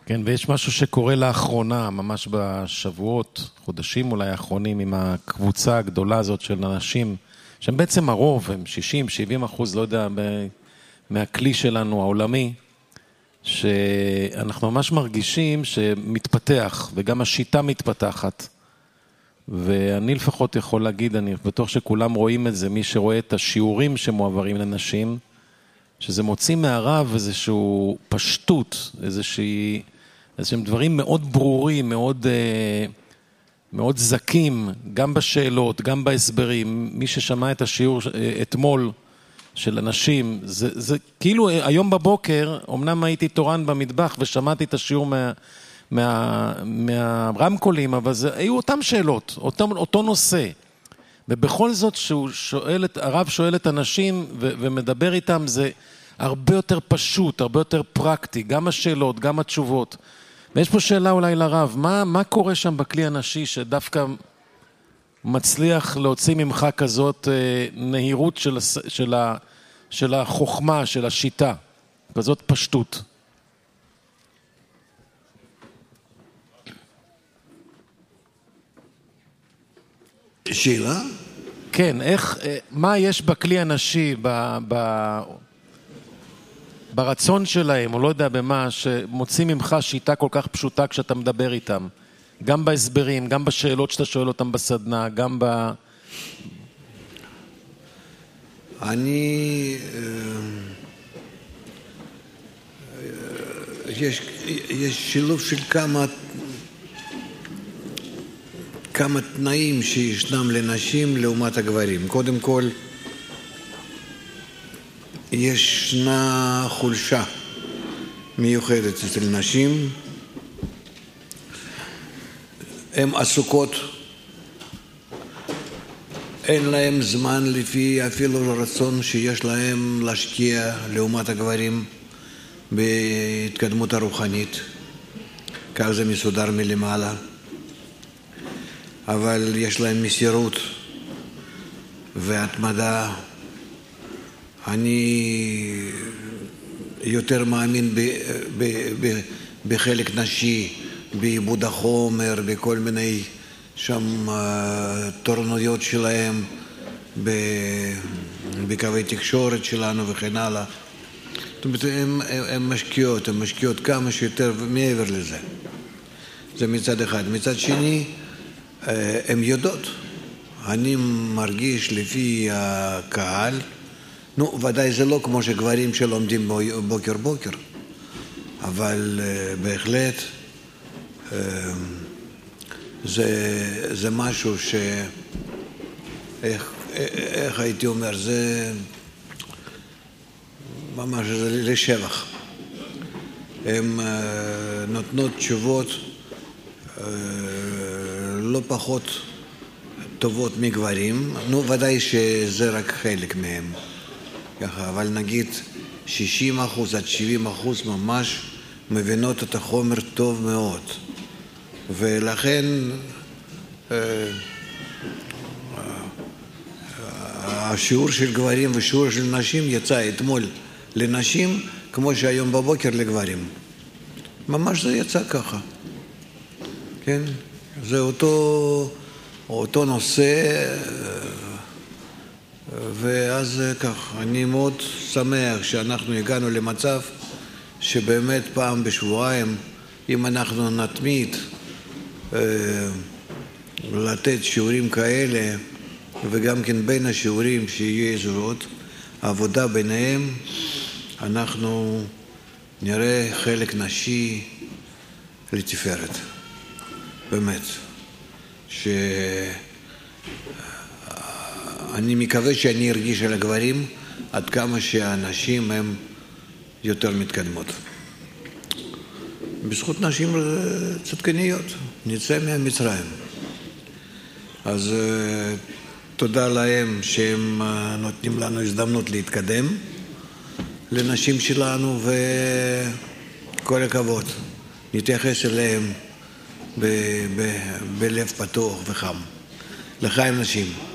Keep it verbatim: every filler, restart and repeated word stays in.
כן, ויש משהו שקורה לאחרונה, ממש בשבועות, חודשים אולי האחרונים, עם הקבוצה הגדולה הזאת של אנשים, שהם בעצם הרוב, הם שישים שבעים אחוז, לא יודע, מהכלי שלנו העולמי, שאנחנו ממש מרגישים שמתפתח, וגם השיטה מתפתחת. ואני לפחות יכול להגיד, אני בטוח שכולם רואים את זה, מי שרואה את השיעורים שמועברים לנשים, שזה מוציא מהרב איזשהו פשטות, איזושהי, איזשהם דברים מאוד ברורים, מאוד, מאוד זקים, גם בשאלות, גם בהסברים. מי ששמע את השיעור אתמול של אנשים, זה, זה כאילו היום בבוקר, אמנם הייתי תורן במטבח ושמעתי את השיעור מה, מה, מהרמקולים, אבל זה, היו אותם שאלות, אותו, אותו נושא. ובכל זאת שהוא שואל את, הרב שואל את אנשים ו, ומדבר איתם, זה הרבה יותר פשוט, הרבה יותר פרקטי, גם השאלות, גם התשובות. ויש פה שאלה אולי לרב, מה, מה קורה שם בכלי הנשי שדווקא מצליח להוציא ממך כזאת נהירות של, של, של החוכמה, של השיטה, כזאת פשטות? שאלה? כן, איך, מה יש בכלי הנשי, ב, ב, ברצון שלהם, או לא יודע במה, שמוציא ממך שיטה כל כך פשוטה כשאתה מדבר איתם? גם בהסברים, גם בשאלות שאתה שואל אותם בסדנה, גם ב... אני... יש, יש שילוב של כמה... כמה תנאים שישנם לנשים לעומת הגברים. קודם כל, ישנה חולשה מיוחדת אצל נשים. הן עסוקות, אין להם זמן לפי אפילו רצון שיש להם להשקיע לעומת הגברים בהתקדמות הרוחנית. כך זה מסודר מלמעלה. אבל יש להם מסירות והתמדה. אני יותר מאמין ב, ב, ב, בחלק נשי, בעיבוד החומר, בכל מיני שם תורנויות שלהם, בקווי תקשורת שלנו וכן הלאה. זאת אומרת, הם, הם משקיעות, הם משקיעות כמה שיותר מעבר לזה. זה מצד אחד. מצד שני, הם יודעות. אני מרגיש לפי הקהל, נו, ודאי זה לא כמו שגברים שלומדים בוקר בוקר, אבל בהחלט זה, זה משהו ש... איך, איך הייתי אומר, זה ממש לשבח. הן נותנות תשובות לא פחות טובות מגברים, נו, ודאי שזה רק חלק מהם. ככה, אבל נגיד שישים אחוז עד שבעים אחוז ממש מבינות את החומר טוב מאוד. ולכן השיעור של גברים ושיעור של נשים יצא אתמול לנשים כמו שהיום בבוקר לגברים. ממש זה יצא ככה. כן? זה אותו, אותו נושא, ואז כך, אני מאוד שמח שאנחנו הגענו למצב שבאמת פעם בשבועיים, אם אנחנו נתמיד לתת שיעורים כאלה, וגם כן בין השיעורים שיהיו איזורות, העבודה ביניהם, אנחנו נראה חלק נשי לתפארת. באמת. שאני מקווה שאני ארגיש על הגברים עד כמה שהנשים הם יותר מתקדמות. בזכות נשים צדקניות, נצא מהמצרים. אז תודה להם שהם נותנים לנו הזדמנות להתקדם לנשים שלנו, וכל הכבוד. נתייחס אליהם ב- ב- בלב פתוח וחם. לחיים נשים.